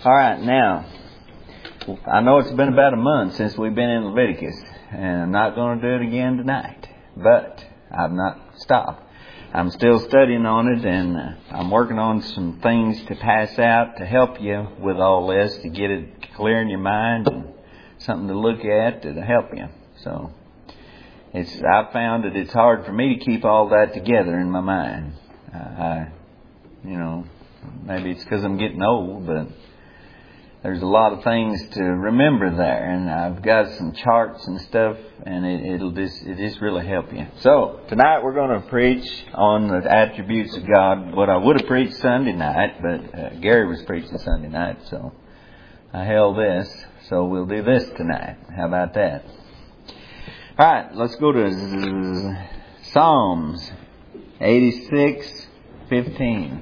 All right, now, I know it's been about a month since we've been in Leviticus, and I'm not going to do it again tonight, but I've not stopped. I'm still studying on it, and I'm working on some things to pass out to help you with all this, to get it clear in your mind, and something to look at to help you. So, I've found that it's hard for me to keep all that together in my mind. Maybe it's because I'm getting old, but there's a lot of things to remember there, and I've got some charts and stuff, and it'll just really help you. So tonight we're going to preach on the attributes of God. What I would have preached Sunday night, but Gary was preaching Sunday night, so I held this. So we'll do this tonight. How about that? All right, let's go to Psalms 86:15.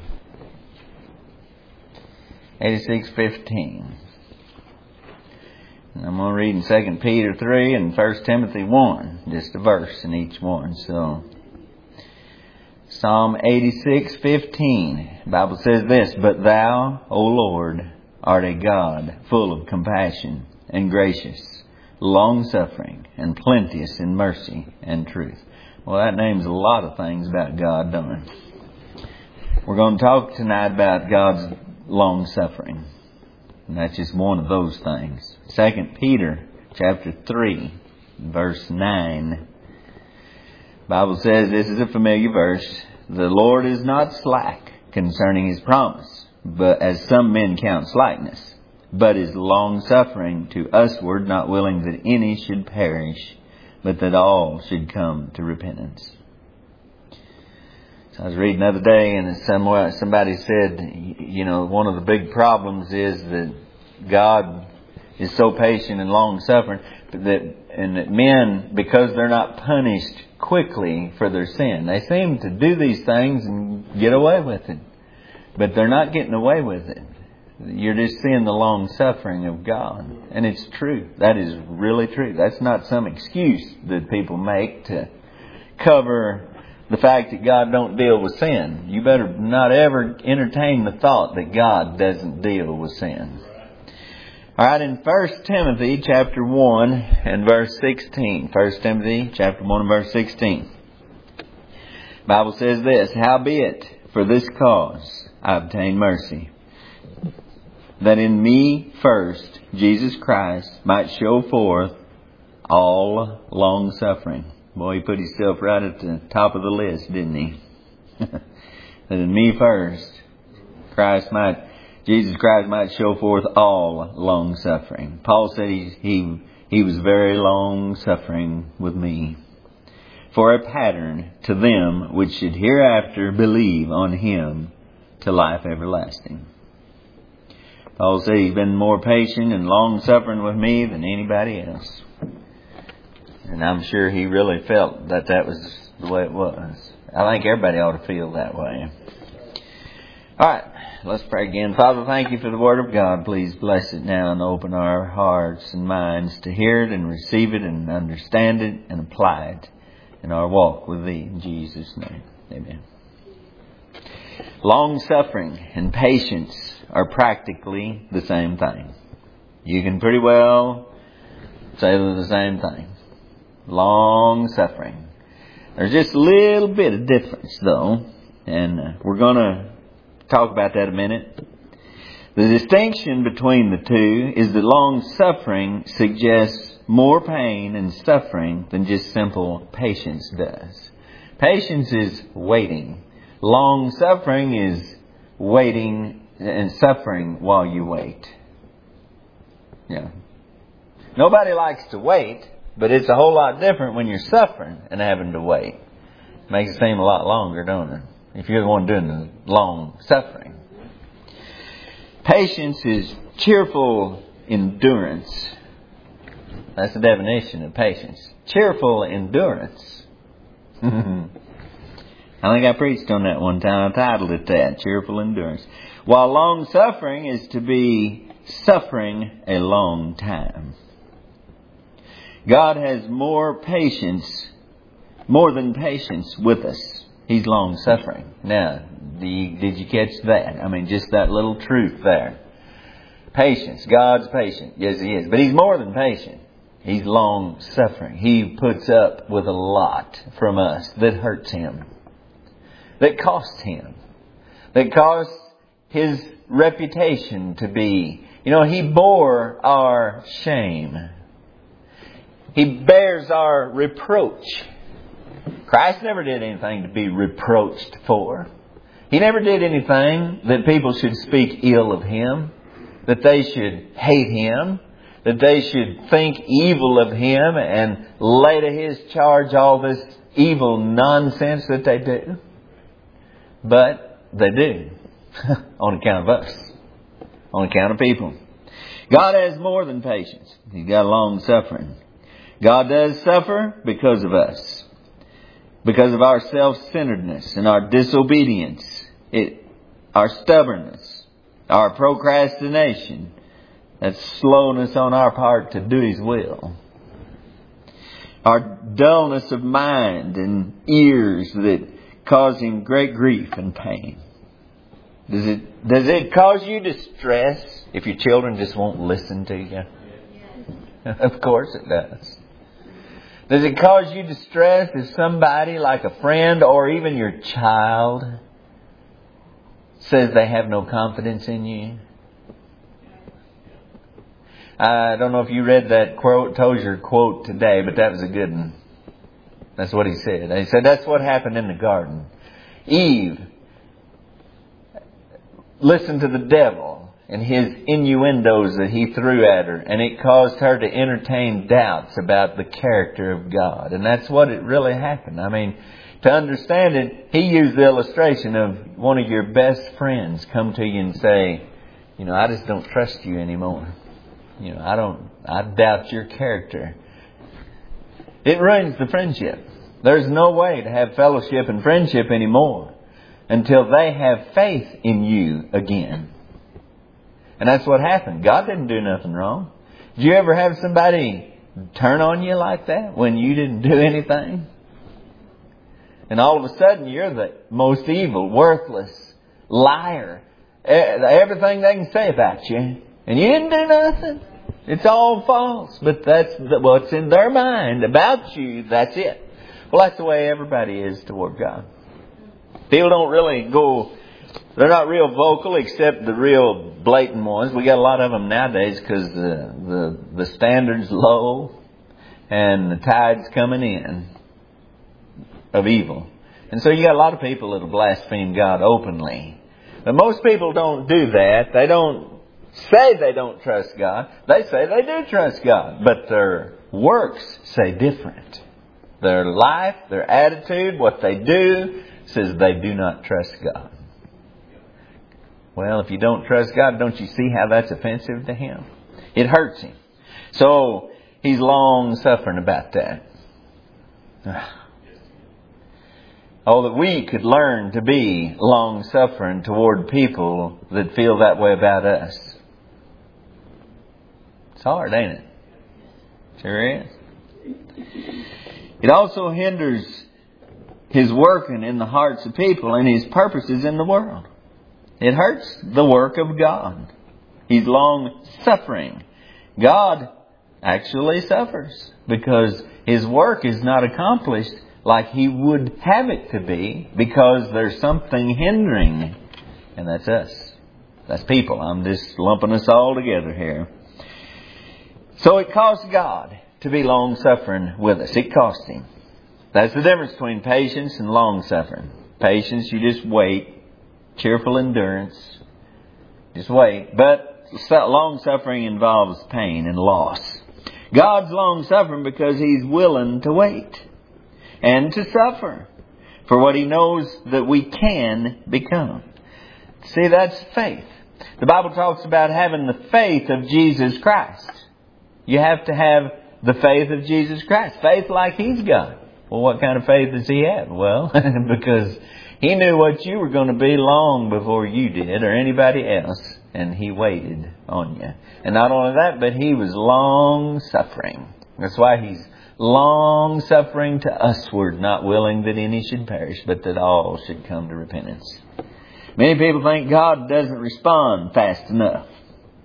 86:15. And I'm going to read in 2 Peter 3 and 1 Timothy 1, just a verse in each one. So, Psalm 86:15. The Bible says this, "But thou, O Lord, art a God full of compassion and gracious, long-suffering and plenteous in mercy and truth." Well, that names a lot of things about God, don't it? We're going to talk tonight about God's long-suffering. And that's just one of those things. 2 Peter chapter 3, verse 9. The Bible says, this is a familiar verse, "The Lord is not slack concerning His promise, but as some men count slackness, but is long-suffering to usward, not willing that any should perish, but that all should come to repentance." So I was reading the other day, and somebody said, one of the big problems is that God is so patient and long-suffering, that men, because they're not punished quickly for their sin, they seem to do these things and get away with it. But they're not getting away with it. You're just seeing the long-suffering of God. And it's true. That is really true. That's not some excuse that people make to cover the fact that God don't deal with sin. You better not ever entertain the thought that God doesn't deal with sin. All right, in 1 Timothy chapter 1 and verse 16. 1 Timothy chapter 1 and verse 16. The Bible says this, "Howbeit, for this cause I obtain mercy, that in me first Jesus Christ might show forth all long suffering." Boy, he put himself right at the top of the list, didn't he? That in me first, Jesus Christ might show forth all long suffering. Paul said he was very long suffering with me, for a pattern to them which should hereafter believe on Him to life everlasting. Paul said he's been more patient and long suffering with me than anybody else. And I'm sure he really felt that was the way it was. I think everybody ought to feel that way. All right, let's pray again. Father, thank You for the Word of God. Please bless it now and open our hearts and minds to hear it and receive it and understand it and apply it in our walk with Thee. In Jesus' name, amen. Long-suffering and patience are practically the same thing. You can pretty well say they're the same thing. Long-suffering. There's just a little bit of difference, though, and we're going to talk about that a minute. The distinction between the two is that long-suffering suggests more pain and suffering than just simple patience does. Patience is waiting. Long-suffering is waiting and suffering while you wait. Yeah. Nobody likes to wait. But it's a whole lot different when you're suffering and having to wait. Makes it seem a lot longer, don't it? If you're the one doing the long suffering. Patience is cheerful endurance. That's the definition of patience. Cheerful endurance. I think I preached on that one time. I titled it that, Cheerful Endurance. While long suffering is to be suffering a long time. God has more than patience with us. He's long-suffering. Now, did you catch that? I mean, just that little truth there. Patience. God's patient. Yes, He is. But He's more than patient. He's long-suffering. He puts up with a lot from us that hurts Him, that costs Him, that caused His reputation to be. He bore our shame. He bears our reproach. Christ never did anything to be reproached for. He never did anything that people should speak ill of Him, that they should hate Him, that they should think evil of Him and lay to His charge all this evil nonsense that they do. But they do. On account of us. On account of people. God has more than patience. He's got long suffering. God does suffer because of us. Because of our self-centeredness and our disobedience. Our stubbornness. Our procrastination. That slowness on our part to do His will. Our dullness of mind and ears that cause Him great grief and pain. Does it cause you distress if your children just won't listen to you? Of course it does. Does it cause you distress if somebody like a friend or even your child says they have no confidence in you? I don't know if you read that Tozer quote today, but that was a good one. That's what he said. He said that's what happened in the garden. Eve listened to the devil and his innuendos that he threw at her, and it caused her to entertain doubts about the character of God. And that's what it really happened. I mean, to understand it, he used the illustration of one of your best friends come to you and say, I just don't trust you anymore. I doubt your character. It ruins the friendship. There's no way to have fellowship and friendship anymore until they have faith in you again. And that's what happened. God didn't do nothing wrong. Did you ever have somebody turn on you like that when you didn't do anything? And all of a sudden you're the most evil, worthless liar. Everything they can say about you. And you didn't do nothing. It's all false. But that's what's in their mind about you. That's it. Well, that's the way everybody is toward God. People don't really go, they're not real vocal except the real blatant ones. We got a lot of them nowadays because the standard's low and the tide's coming in of evil. And so you got a lot of people that'll blaspheme God openly. But most people don't do that. They don't say they don't trust God. They say they do trust God. But their works say different. Their life, their attitude, what they do says they do not trust God. Well, if you don't trust God, don't you see how that's offensive to Him? It hurts Him. So He's long suffering about that. Oh, that we could learn to be long suffering toward people that feel that way about us. It's hard, ain't it? Sure is. It also hinders His working in the hearts of people and His purposes in the world. It hurts the work of God. He's long suffering. God actually suffers because His work is not accomplished like He would have it to be because there's something hindering. And that's us. That's people. I'm just lumping us all together here. So it cost God to be long suffering with us. It cost Him. That's the difference between patience and long suffering. Patience, you just wait. Cheerful endurance. Just wait. But long suffering involves pain and loss. God's long suffering because He's willing to wait and to suffer for what He knows that we can become. See, that's faith. The Bible talks about having the faith of Jesus Christ. You have to have the faith of Jesus Christ. Faith like He's got. Well, what kind of faith does He have? Well, because He knew what you were going to be long before you did or anybody else. And He waited on you. And not only that, but He was long suffering. That's why He's long suffering to usward, not willing that any should perish, but that all should come to repentance. Many people think God doesn't respond fast enough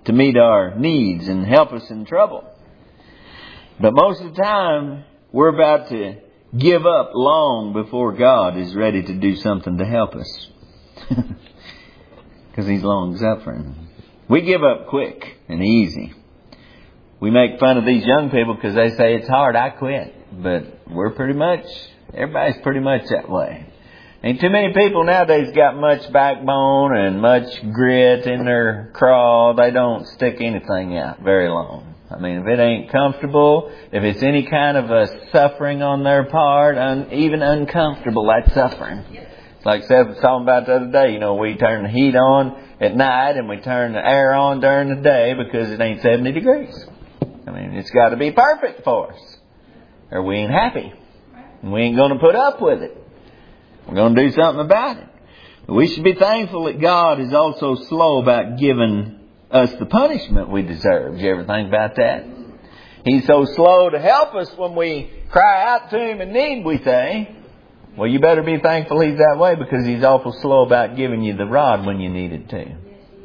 to meet our needs and help us in trouble. But most of the time, we're about to give up long before God is ready to do something to help us. Because He's long-suffering. We give up quick and easy. We make fun of these young people because they say it's hard, I quit. But everybody's pretty much that way. Ain't too many people nowadays got much backbone and much grit in their craw. They don't stick anything out very long. I mean, if it ain't comfortable, if it's any kind of a suffering on their part, even uncomfortable, that's suffering. It's like Seth was talking about the other day. We turn the heat on at night and we turn the air on during the day because it ain't 70 degrees. I mean, it's got to be perfect for us, or we ain't happy. And we ain't going to put up with it. We're going to do something about it. We should be thankful that God is also slow about giving us the punishment we deserve. Did you ever think about that? He's so slow to help us when we cry out to Him in need, we say. Well, you better be thankful He's that way, because He's awful slow about giving you the rod when you need it to.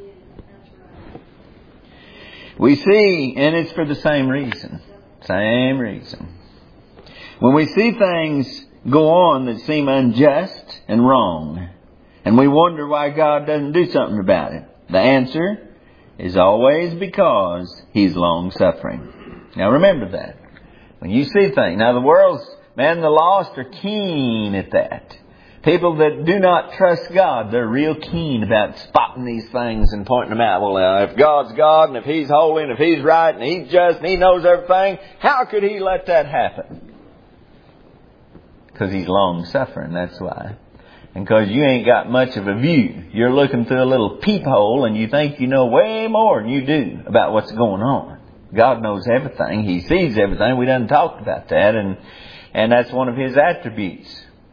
We see, and it's for the same reason. Same reason. When we see things go on that seem unjust and wrong, and we wonder why God doesn't do something about it, the answer is always because He's long-suffering. Now remember that. When you see things, now the the lost are keen at that. People that do not trust God, they're real keen about spotting these things and pointing them out. Well, if God's God, and if He's holy, and if He's right, and He's just, and He knows everything, how could He let that happen? Because He's long-suffering, that's why. And because you ain't got much of a view. You're looking through a little peephole and you think you know way more than you do about what's going on. God knows everything. He sees everything. We done talked about that. And that's one of His attributes.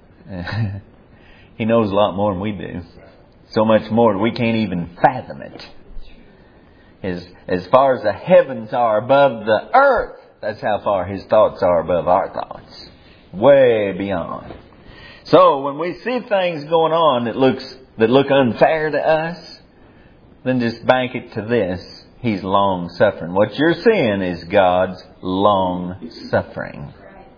He knows a lot more than we do. So much more that we can't even fathom it. As far as the heavens are above the earth, that's how far His thoughts are above our thoughts. Way beyond. So when we see things going on that look unfair to us, then just bank it to this. He's long-suffering. What you're seeing is God's long-suffering.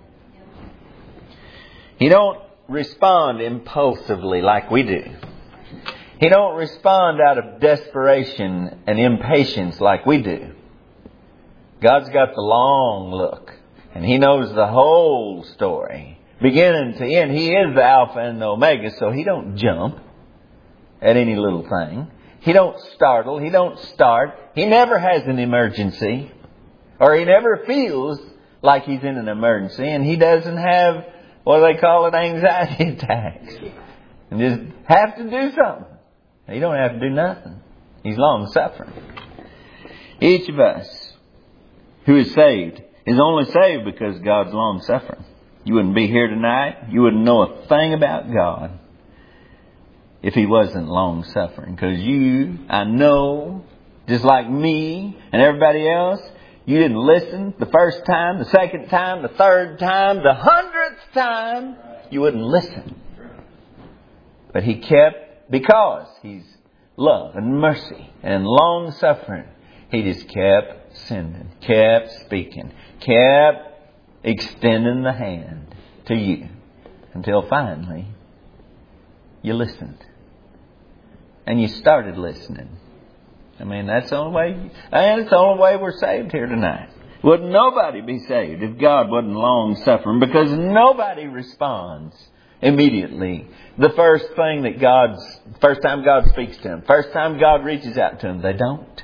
He don't respond impulsively like we do. He don't respond out of desperation and impatience like we do. God's got the long look, and He knows the whole story. Beginning to end. He is the Alpha and the Omega, so He don't jump at any little thing. He don't startle. He don't start. He never has an emergency. Or He never feels like He's in an emergency. And He doesn't have, what do they call it, anxiety attacks. And just have to do something. He don't have to do nothing. He's long-suffering. Each of us who is saved is only saved because God's long-suffering. You wouldn't be here tonight. You wouldn't know a thing about God if He wasn't long-suffering. Because I know, just like me and everybody else, you didn't listen the first time, the second time, the third time, the 100th time. You wouldn't listen. But He kept, because He's love and mercy and long-suffering, He just kept sending, kept speaking, kept extending the hand to you until finally you listened. And you started listening. I mean, that's the only way, and it's the only way we're saved here tonight. Would nobody be saved if God wasn't long-suffering? Because nobody responds immediately. The first time God speaks to them, first time God reaches out to them, they don't.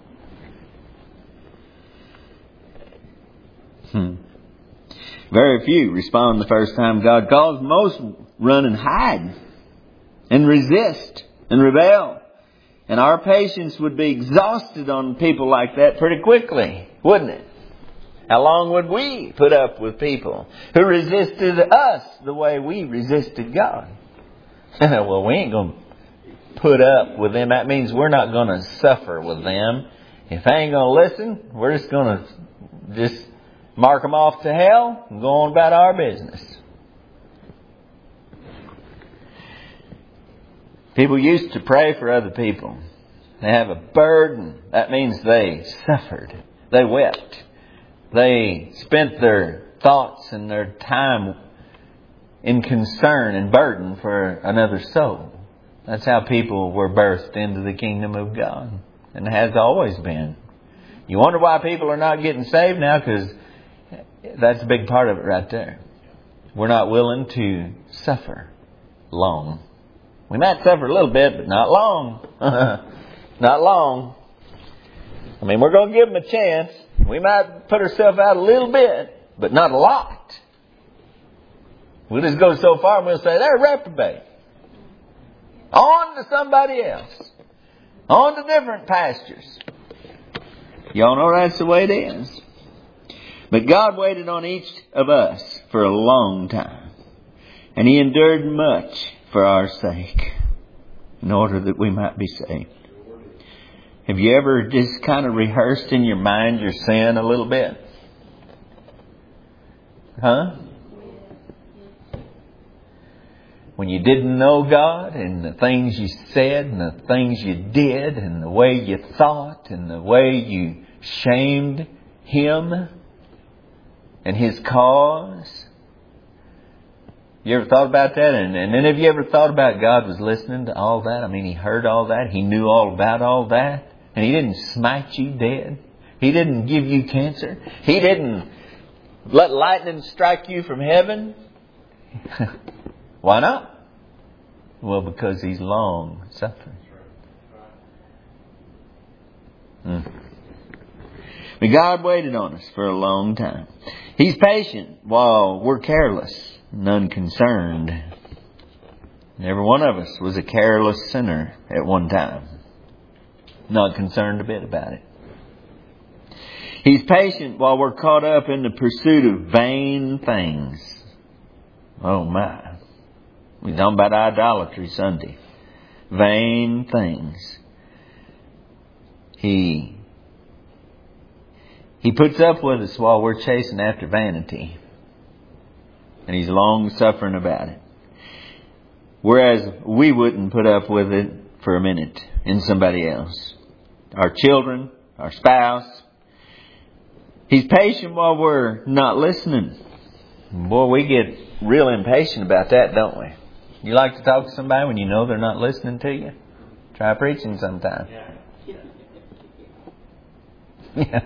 Very few respond the first time God calls. Most run and hide and resist and rebel. And our patience would be exhausted on people like that pretty quickly, wouldn't it? How long would we put up with people who resisted us the way we resisted God? Well, we ain't going to put up with them. That means we're not going to suffer with them. If they ain't going to listen, we're just going to mark them off to hell and go on about our business. People used to pray for other people. They have a burden. That means they suffered. They wept. They spent their thoughts and their time in concern and burden for another soul. That's how people were birthed into the kingdom of God. And has always been. You wonder why people are not getting saved now? Because that's a big part of it right there. We're not willing to suffer long. We might suffer a little bit, but not long. Not long. I mean, we're going to give them a chance. We might put ourselves out a little bit, but not a lot. We'll just go so far and we'll say, they're reprobate. On to somebody else. On to different pastures. Y'all know that's the way it is. But God waited on each of us for a long time. And He endured much for our sake, in order that we might be saved. Have you ever just kind of rehearsed in your mind your sin a little bit? Huh? When you didn't know God, and the things you said, and the things you did, and the way you thought, and the way you shamed Him and His cause. You ever thought about that? And then have you ever thought about God was listening to all that? I mean, He heard all that. He knew all about all that. And He didn't smite you dead. He didn't give you cancer. He didn't let lightning strike you from heaven. Why not? Well, because He's long suffering. But God waited on us for a long time. He's patient while we're careless and unconcerned. Every one of us was a careless sinner at one time. Not concerned a bit about it. He's patient while we're caught up in the pursuit of vain things. Oh my. We're talking about idolatry Sunday. Vain things. He puts up with us while we're chasing after vanity. And He's long suffering about it. Whereas we wouldn't put up with it for a minute in somebody else. Our children, our spouse. He's patient while we're not listening. Boy, we get real impatient about that, don't we? You like to talk to somebody when you know they're not listening to you? Try preaching sometime. Yeah.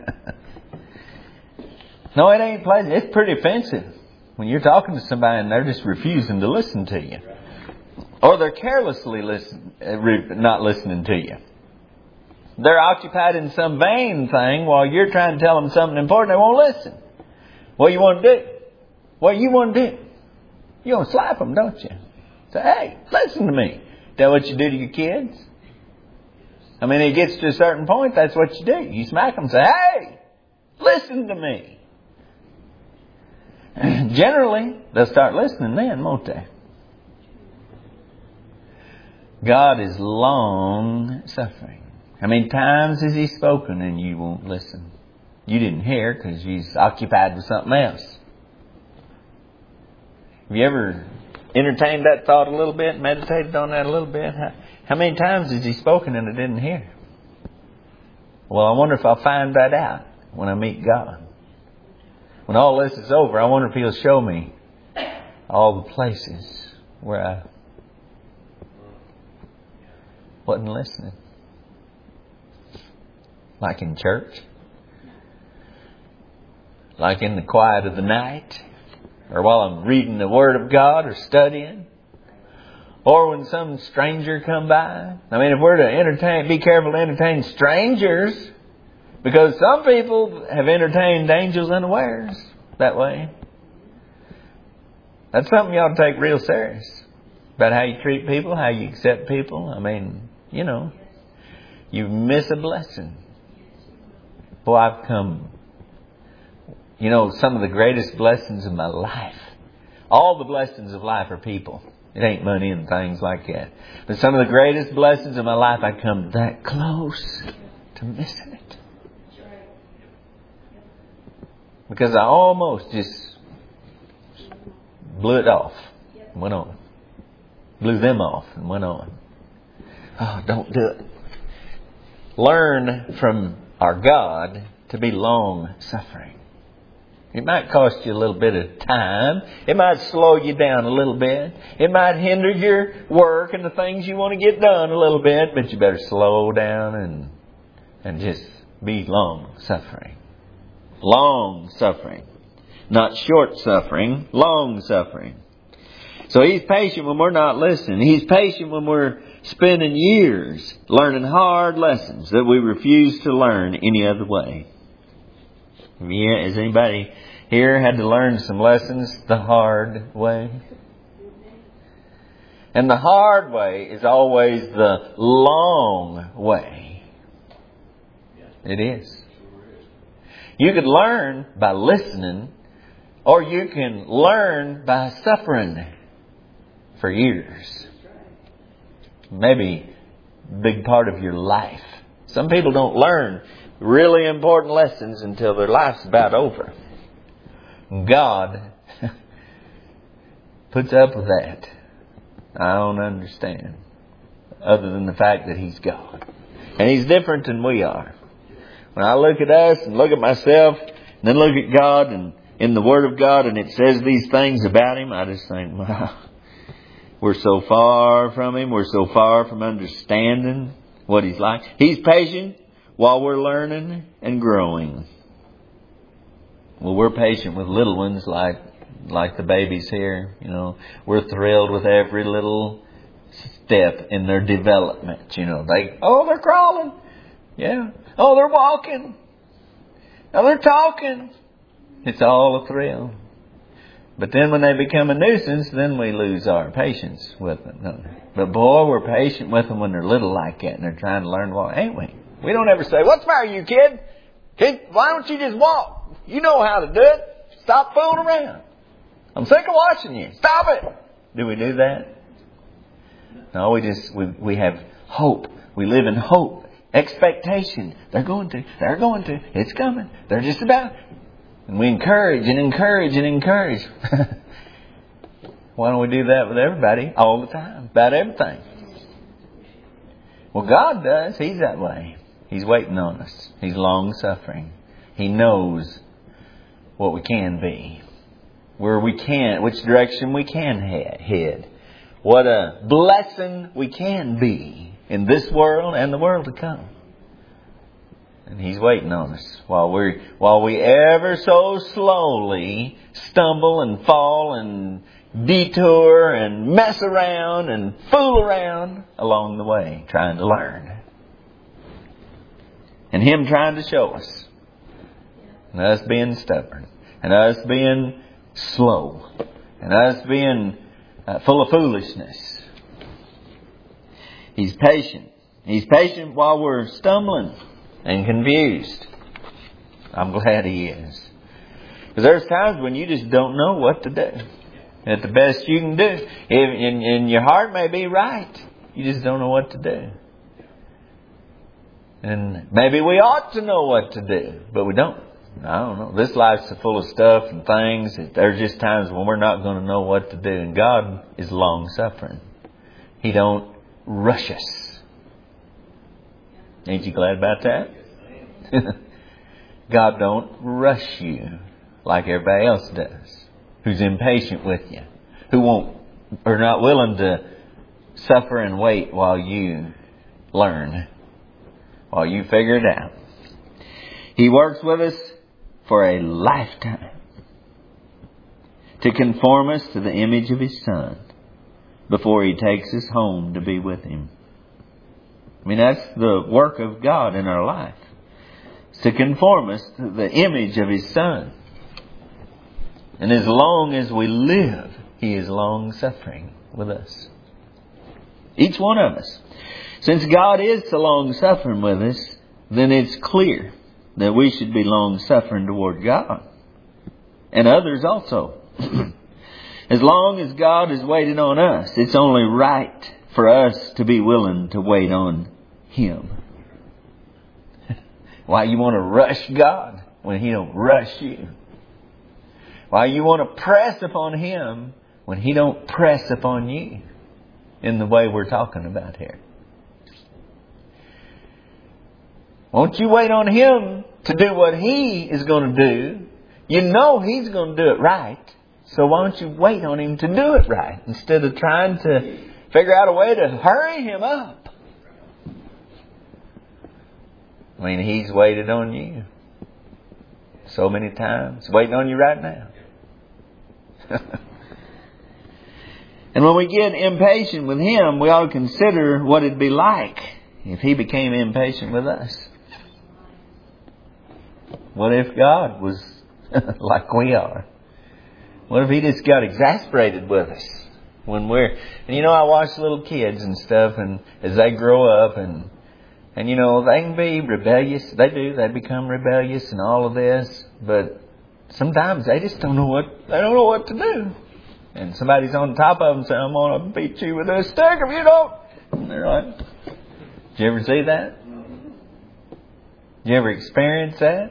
No, it ain't pleasant. It's pretty offensive when you're talking to somebody and they're just refusing to listen to you. Or they're carelessly not listening to you. They're occupied in some vain thing while you're trying to tell them something important. They won't listen. What do you want to do? What do you want to do? You want to slap them, don't you? Say, hey, listen to me. Is that what you do to your kids? I mean, it gets to a certain point, that's what you do. You smack them and say, hey, listen to me. Generally, they'll start listening then, won't they? God is long suffering. How many times has He spoken and you won't listen? You didn't hear because you're occupied with something else. Have you ever entertained that thought a little bit, meditated on that a little bit? How many times has He spoken and I didn't hear? Well, I wonder if I'll find that out when I meet God. When all this is over, I wonder if He'll show me all the places where I wasn't listening. Like in church. Like in the quiet of the night. Or while I'm reading the Word of God or studying. Or when some stranger come by. I mean, if we're to be careful to entertain strangers. Because some people have entertained angels unawares that way. That's something you ought to take real serious. About how you treat people, how you accept people. I mean, you know, you miss a blessing. Boy, I've come, you know, some of the greatest blessings of my life. All the blessings of life are people. It ain't money and things like that. But some of the greatest blessings of my life, I come that close to missing it. Because I almost just blew it off and went on. Blew them off and went on. Oh, don't do it. learn from our God to be long-suffering. It might cost you a little bit of time. It might slow you down a little bit. It might hinder your work and the things you want to get done a little bit. But you better slow down and just be long-suffering. Long-suffering. Not short-suffering. Long-suffering. So He's patient when we're not listening. He's patient when we're spending years learning hard lessons that we refuse to learn any other way. Yeah, has anybody here had to learn some lessons the hard way? And the hard way is always the long way. It is. You could learn by listening, or you can learn by suffering for years. Maybe a big part of your life. Some people don't learn really important lessons until their life's about over. God puts up with that. I don't understand. Other than the fact that He's God. And He's different than we are. When I look at us and look at myself, and then look at God and in the Word of God, and it says these things about Him, I just think, wow, we're so far from Him. We're so far from understanding what He's like. He's patient while we're learning and growing. Well, we're patient with little ones like the babies here. You know, we're thrilled with every little step in their development. You know, they're crawling. Yeah. Oh, they're walking. Oh, they're talking. It's all a thrill. But then when they become a nuisance, then we lose our patience with them. Don't we? But boy, we're patient with them when they're little like that and they're trying to learn to walk, ain't we? We don't ever say, "What's the matter, you kid? Why don't you just walk? You know how to do it. Stop fooling around. I'm sick of watching you. Stop it." Do we do that? No, we have hope. We live in hope. Expectation. They're going to. It's coming. They're just about. And we encourage and encourage and encourage. Why don't we do that with everybody all the time? About everything. Well, God does. He's that way. He's waiting on us. He's long-suffering. He knows what we can be. Where we can, which direction we can head. What a blessing we can be in this world and the world to come. And He's waiting on us while we ever so slowly stumble and fall and detour and mess around and fool around along the way trying to learn. And Him trying to show us. And us being stubborn. And us being slow. And us being full of foolishness. He's patient. He's patient while we're stumbling and confused. I'm glad He is. Because there's times when you just don't know what to do. At the best you can do. And your heart may be right. You just don't know what to do. And maybe we ought to know what to do, but we don't. I don't know. This life's full of stuff and things. There's just times when we're not going to know what to do. And God is long-suffering. He don't rush us. Ain't you glad about that? God don't rush you like everybody else does. Who's impatient with you. Who are not willing to suffer and wait while you learn. While you figure it out. He works with us for a lifetime. To conform us to the image of His Son. Before He takes us home to be with Him. I mean, that's the work of God in our life. It's to conform us to the image of His Son. And as long as we live, He is long-suffering with us. Each one of us. Since God is so long-suffering with us, then it's clear that we should be long-suffering toward God. And others also. As long as God has waited on us, it's only right for us to be willing to wait on Him. Why you want to rush God when He don't rush you? Why you want to press upon Him when He don't press upon you in the way we're talking about here? Won't you wait on Him to do what He is going to do? You know He's going to do it right. So why don't you wait on Him to do it right instead of trying to figure out a way to hurry Him up? I mean, He's waited on you so many times. Waiting on you right now. And when we get impatient with Him, we ought to consider what it'd be like if He became impatient with us. What if God was like we are? What if He just got exasperated with us when we're... And you know, I watch little kids and stuff, and as they grow up, and you know, they can be rebellious. They do. They become rebellious and all of this. But sometimes they just don't know what to do. And somebody's on top of them saying, I'm going to beat you with a stick if you don't. And they're like, did you ever see that? Did you ever experience that?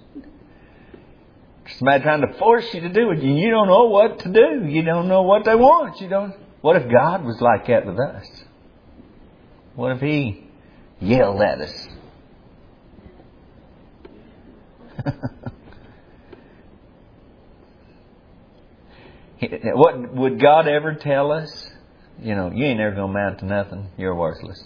Somebody trying to force you to do it, and you don't know what to do. You don't know what they want. What if God was like that with us? What if He yelled at us? What would God ever tell us? You know, you ain't never going to amount to nothing. You're worthless.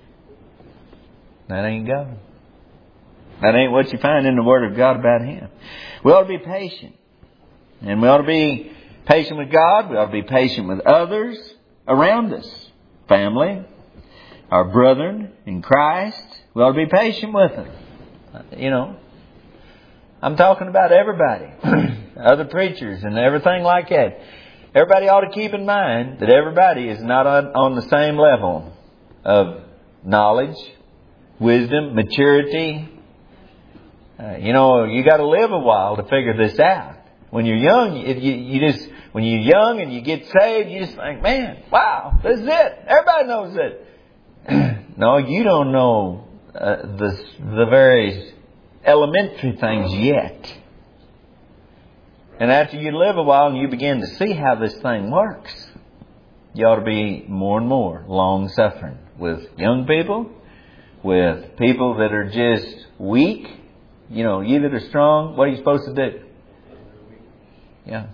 That ain't God. That ain't what you find in the Word of God about Him. We ought to be patient. And we ought to be patient with God. We ought to be patient with others around us. Family, our brethren in Christ. We ought to be patient with them. You know, I'm talking about everybody. Other preachers and everything like that. Everybody ought to keep in mind that everybody is not on the same level of knowledge, wisdom, maturity. You know, you got to live a while to figure this out. When you're young, when you're young and you get saved, you just think, man, wow, this is it. Everybody knows it. No, you don't know the very elementary things yet. And after you live a while and you begin to see how this thing works, you ought to be more and more long-suffering with young people, with people that are just weak. You know, you that are strong, what are you supposed to do? Yeah.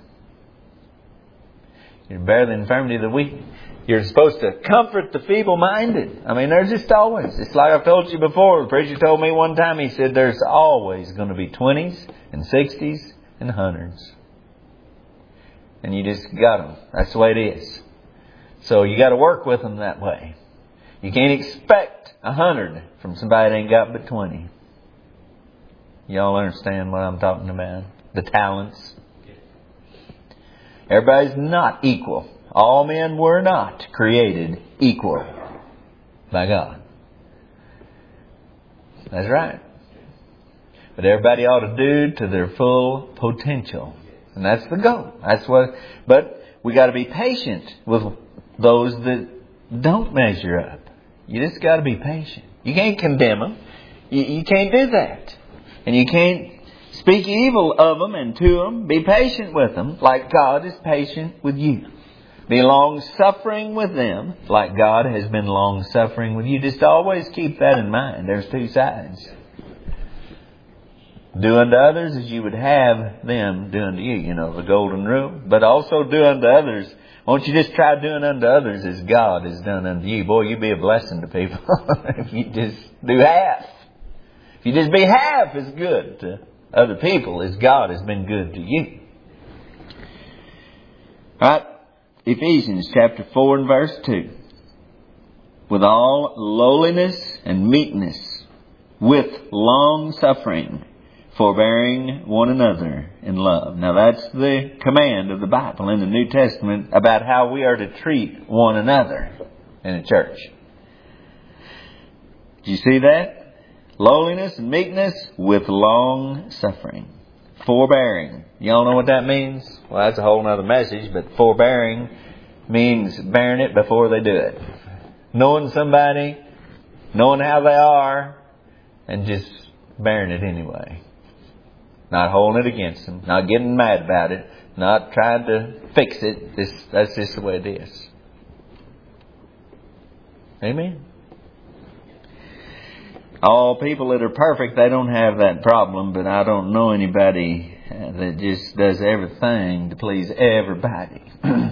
You bear the infirmity of the weak. You're supposed to comfort the feeble-minded. I mean, there's just always. It's like I've told you before. The preacher told me one time, he said, there's always going to be 20s and 60s and 100s. And you just got them. That's the way it is. So you got to work with them that way. You can't expect 100 from somebody that ain't got but 20. Y'all understand what I'm talking about? The talents. Everybody's not equal. All men were not created equal by God. That's right. But everybody ought to do to their full potential. And that's the goal. But we got to be patient with those that don't measure up. You just got to be patient. You can't condemn them. You can't do that. And you can't speak evil of them and to them. Be patient with them like God is patient with you. Be long-suffering with them like God has been long-suffering with you. Just always keep that in mind. There's two sides. Do unto others as you would have them do unto you. You know, the golden rule. But also do unto others. Won't you just try doing unto others as God has done unto you? Boy, you'd be a blessing to people if you just do half. If you just be half as good to other people as God has been good to you. All right. Ephesians chapter 4 and verse 2. With all lowliness and meekness, with long suffering, forbearing one another in love. Now that's the command of the Bible in the New Testament about how we are to treat one another in a church. Do you see that? Lowliness and meekness with long suffering. Forbearing. Y'all know what that means? Well, that's a whole other message, but forbearing means bearing it before they do it. Knowing somebody, knowing how they are, and just bearing it anyway. Not holding it against them, not getting mad about it, not trying to fix it. That's just the way it is. Amen? all people that are perfect, they don't have that problem, but I don't know anybody that just does everything to please everybody.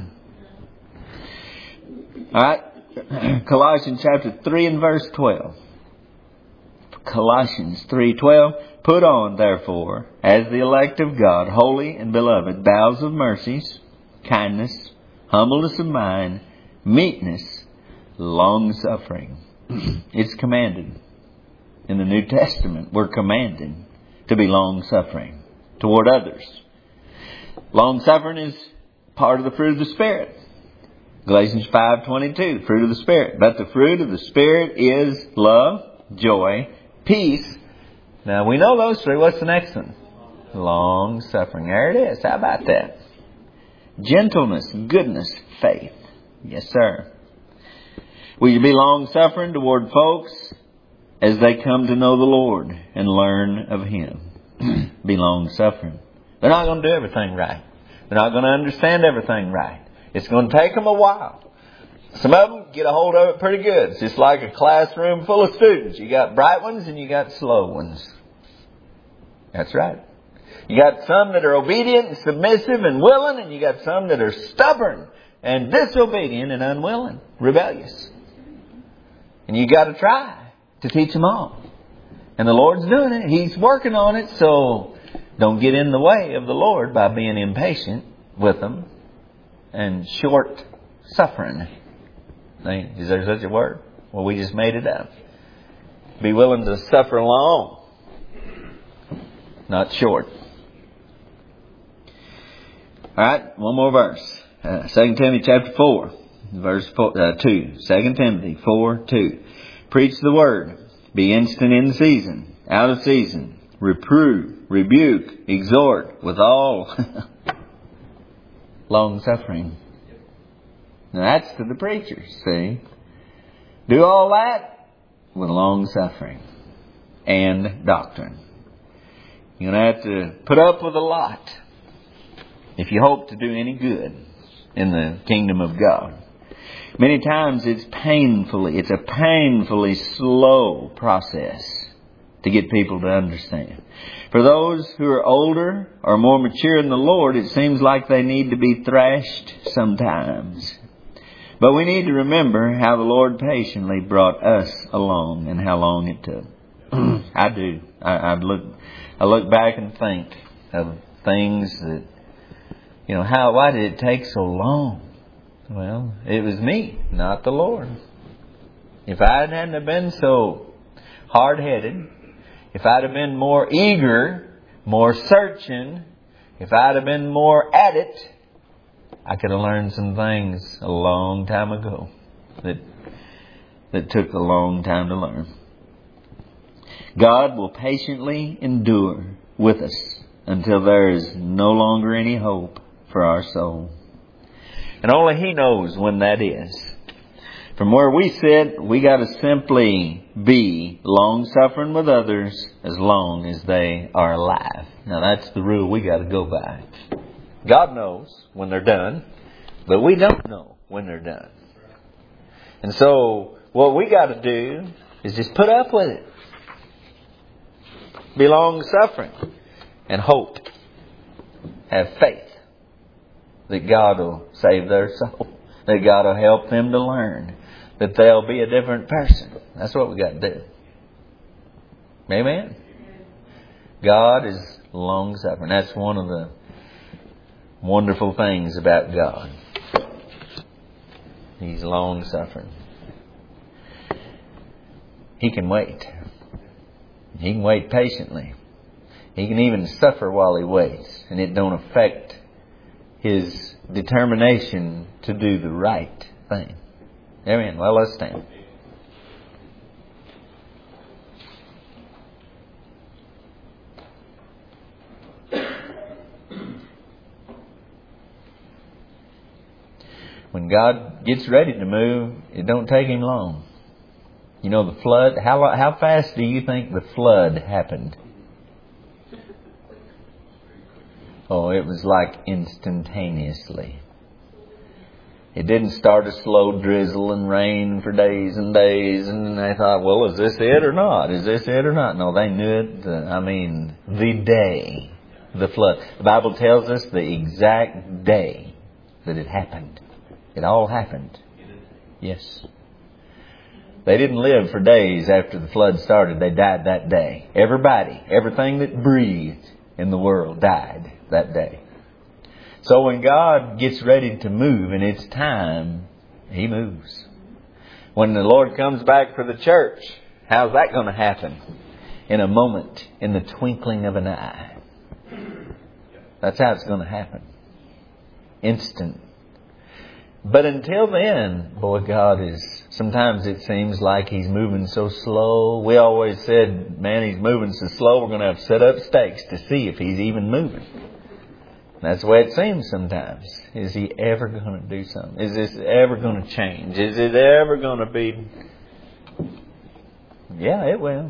Alright, Colossians chapter 3 and verse 12. Colossians 3:12. Put on, therefore, as the elect of God, holy and beloved, bowels of mercies, kindness, humbleness of mind, meekness, long-suffering. It's commanded. In the New Testament, we're commanded to be long-suffering toward others. Long-suffering is part of the fruit of the Spirit. Galatians 5:22, fruit of the Spirit. But the fruit of the Spirit is love, joy, peace. Now we know those three. What's the next one? Long-suffering. There it is. How about that? Gentleness, goodness, faith. Yes, sir. Will you be long-suffering toward folks as they come to know the Lord and learn of Him? Be long-suffering. They're not going to do everything right. They're not going to understand everything right. It's going to take them a while. Some of them get a hold of it pretty good. It's just like a classroom full of students. You got bright ones and you got slow ones. That's right. You got some that are obedient and submissive and willing, and you got some that are stubborn and disobedient and unwilling, rebellious. And you got to try to teach them all. And the Lord's doing it. He's working on it. So don't get in the way of the Lord by being impatient with them and short-suffering. Is there such a word? Well, we just made it up. Be willing to suffer long, not short. Alright, one more verse. 2 Timothy chapter 4, verse 2. 2 Timothy 4:2. Preach the word. Be instant in season, out of season. Reprove, rebuke, exhort with all long suffering. Now that's to the preachers, see. Do all that with long suffering and doctrine. You're going to have to put up with a lot if you hope to do any good in the kingdom of God. Many times it's a painfully slow process to get people to understand. For those who are older or more mature in the Lord, it seems like they need to be thrashed sometimes. But we need to remember how the Lord patiently brought us along and how long it took. I do. I look back and think of things that, why did it take so long? Well, it was me, not the Lord. If I hadn't have been so hard-headed, if I'd have been more eager, more searching, if I'd have been more at it, I could have learned some things a long time ago that took a long time to learn. God will patiently endure with us until there is no longer any hope for our soul. And only He knows when that is. From where we sit, we got to simply be long-suffering with others as long as they are alive. Now that's the rule we got to go by. God knows when they're done, but we don't know when they're done. And so what we got to do is just put up with it. Be long-suffering and hope. Have faith that God will save their soul. That God will help them to learn. That they'll be a different person. That's what we got to do. Amen? God is long-suffering. That's one of the wonderful things about God. He's long-suffering. He can wait. He can wait patiently. He can even suffer while He waits. And it don't affect His determination to do the right thing. Amen. Well, let's stand. When God gets ready to move, it don't take Him long. You know the flood, how fast do you think the flood happened? Oh, it was like instantaneously. It didn't start a slow drizzle and rain for days and days, and they thought, well, is this it or not? Is this it or not? No, they knew it. The day the flood. The Bible tells us the exact day that it happened. It all happened. Yes. They didn't live for days after the flood started. They died that day. Everybody, everything that breathed in the world died that day. So when God gets ready to move and it's time, He moves. When the Lord comes back for the church, how's that going to happen? In a moment, in the twinkling of an eye. That's how it's going to happen. Instant. But until then, boy, God is, sometimes it seems like He's moving so slow. We always said, man, He's moving so slow, we're going to have to set up stakes to see if He's even moving. That's the way it seems sometimes. Is He ever going to do something? Is this ever going to change? Is it ever going to be? Yeah, it will.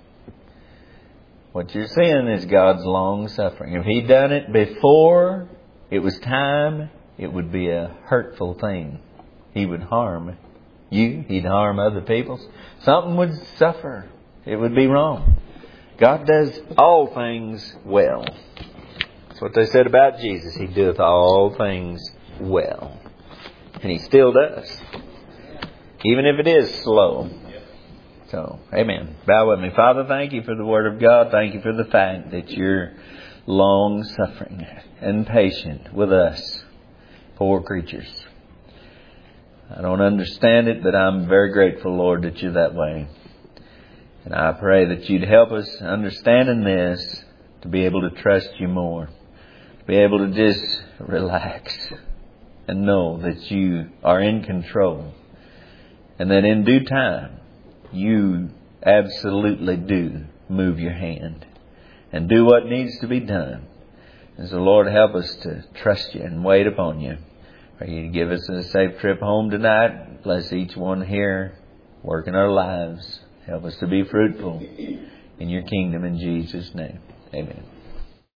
What you're seeing is God's long suffering. If He'd done it before it was time, it would be a hurtful thing. He would harm you. He'd harm other people. Something would suffer. It would be wrong. God does all things well. That's what they said about Jesus. He doeth all things well. And He still does. Even if it is slow. So, amen. Bow with me. Father, thank You for the Word of God. Thank You for the fact that You're long-suffering and patient with us, poor creatures. I don't understand it, but I'm very grateful, Lord, that You're that way. And I pray that You'd help us understanding this to be able to trust You more. To be able to just relax and know that You are in control. And that in due time, You absolutely do move Your hand and do what needs to be done. And so, Lord, help us to trust You and wait upon You. Pray You to give us a safe trip home tonight. Bless each one here, work in our lives. Help us to be fruitful in Your kingdom in Jesus' name. Amen.